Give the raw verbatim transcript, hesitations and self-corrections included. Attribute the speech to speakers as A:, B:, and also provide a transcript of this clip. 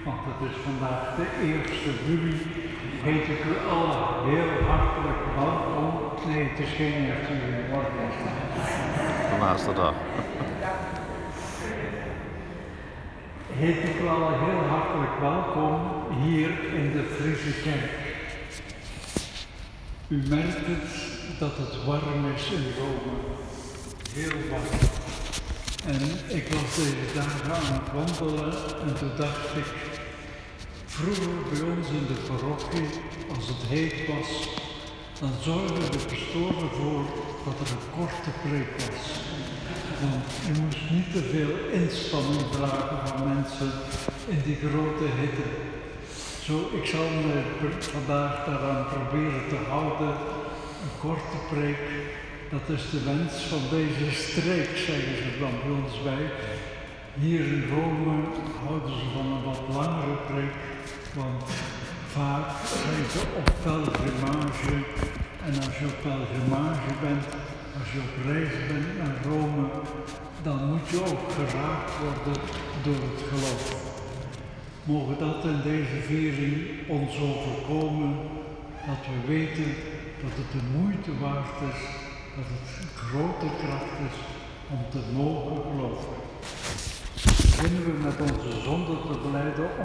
A: want het is vandaag de eerste juli, heet ik u allen heel hartelijk welkom. Nee, het is geen eerste juli, morgen is het.
B: De laatste dag.
A: Heet ik u allen heel hartelijk welkom hier in de Friese Kerk. U merkt het dat het warm is in Rome, heel warm. En ik was deze dagen aan het wandelen en toen dacht ik, vroeger bij ons in de parochie, als het heet was, dan zorgde de pastoor ervoor dat er een korte preek was. Want je moest niet te veel inspanning vragen van mensen in die grote hitte. Zo, ik zal me vandaag daaraan proberen te houden, een korte preek. Dat is de wens van deze streek, zeggen ze dan bij ons bij. Hier in Rome houden ze van een wat langere preek, want vaak zijn ze op pelgrimage. En als je op pelgrimage bent, als je op reis bent naar Rome, dan moet je ook geraakt worden door het geloof. Mogen dat in deze viering ons overkomen, dat we weten dat het de moeite waard is, dat het een grote kracht is om te mogen geloven. Beginnen we met onze zonde te belijden